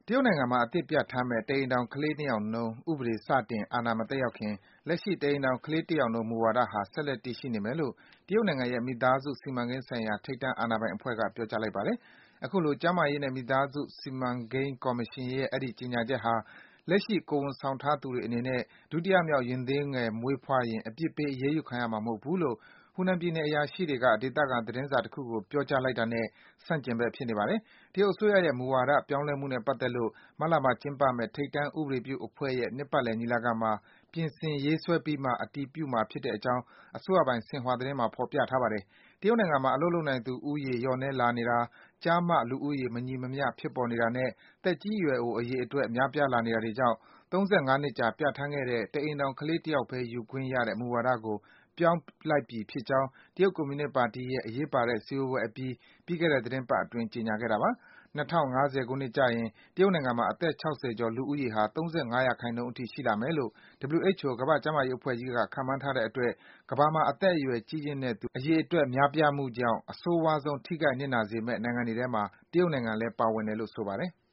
တရုတ်နိုင်ငံမှာ အသစ်ပြဋ္ဌာန်းမယ့် တအိမ်ထောင် ကလေး ၂ ယောက်နှုန်း ဥပဒေ စတင် အာဏာမသက်ရောက်ခင် လက်ရှိ တအိမ်ထောင် ကလေး ၁ ယောက်နှုန်း မူဝါဒဟာ ဆက်လက် တည်ရှိနေမယ်လို့ တရုတ်နိုင်ငံရဲ့ မိသားစု စီမံကိန်းဆိုင်ရာ ထိပ်တန်း အာဏာပိုင်အဖွဲ့က ပြောကြားလိုက်ပါတယ်။ အခုလို ကျန်းမာရေးနဲ့ မိသားစု စီမံကိန်းကော်မရှင်ရဲ့ အဲဒီ ကြေညာချက်ဟာ လက်ရှိ ကိုယ်ဝန်ဆောင်ထားသူတွေအနေနဲ့ ဒုတိယမြောက် ရင်သွေးငယ်မွေးဖွားရင် အပြစ်ပေး အရေးယူခံရမှာ မဟုတ်ဘူးလို့ ဟူနန်ပြည်နယ် အရာရှိတွေက ဒေသခံ သတင်းစာတခုကို ပြောကြားလိုက်တာနဲ့ ဆန့်ကျင်ဘက် ဖြစ်နေပါတယ်။ တရုတ်အစိုးရရဲ့ မူဝါဒ ပြောင်းလဲမှုနဲ့ ပတ်သက်လို့ မတ်လမှာ ကျင်းပမယ့် ထိပ်တန်း ဥပဒေပြုအဖွဲ့ရဲ့ နှစ်ပတ်လည် ညီလာခံမှာ ပြင်ဆင် ရေးဆွဲပြီးမှ အတည်ပြုမှာ ဖြစ်တဲ့အကြောင်း အစိုးရပိုင် ဆင်ဟွာသတင်းမှာ ဖော်ပြထားပါတယ်။ တရုတ်နိုင်ငံမှာ အလုပ်လုပ်နိုင်သူဦးရေ လျော့နည်းလာနေတာ၊ ကျား/မ လူဦးရေ မညီမမျှ ဖြစ်ပေါ်နေတာနဲ့ သက်ကြီးရွယ်အို အရေအတွက် များပြားလာနေတာတွေကြောင့် ၃၅ နှစ်ကြာ ပြဋ္ဌာန်းခဲ့တဲ့ တအိမ်ထောင် ကလေးတယောက်ဘဲ ယူခွင့်ရတဲ့ မူဝါဒကို ပြောင်းလိုက်ပြီဖြစ်ကြောင်း တရုတ်ကွန်မြူနစ်ပါတီရဲ့ အရေးပါတဲ့ စည်းဝေးပွဲအပြီး ပြီးခဲ့တဲ့ သီတင်းပတ်အတွင်း ကြေညာခဲ့တာပါ။ ၂၀၅၀ ခုနှစ်ကျရင် တရုတ်နိုင်ငံမှာ အသက် ၆၀ ကျော် လူဦးရေဟာ ၃၅ ရာခိုင်နှုန်းအထိ ရှိလာမယ်လို့ WHO ကမ္ဘာ့ကျန်းမာရေးအဖွဲ့ကြီးက ခန့်မှန်းထားတဲ့အတွက် ကမ္ဘာမှာ အသက်အရွယ် ကြီးရင့်တဲ့သူ အရေအတွက် များပြားမှုကြောင့် အဆိုးရွားဆုံး ထိခိုက် နစ်နာစေမယ့် နိုင်ငံတွေထဲမှာ တရုတ်နိုင်ငံလည်း ပါဝင်တယ်လို့ ဆိုပါတယ်။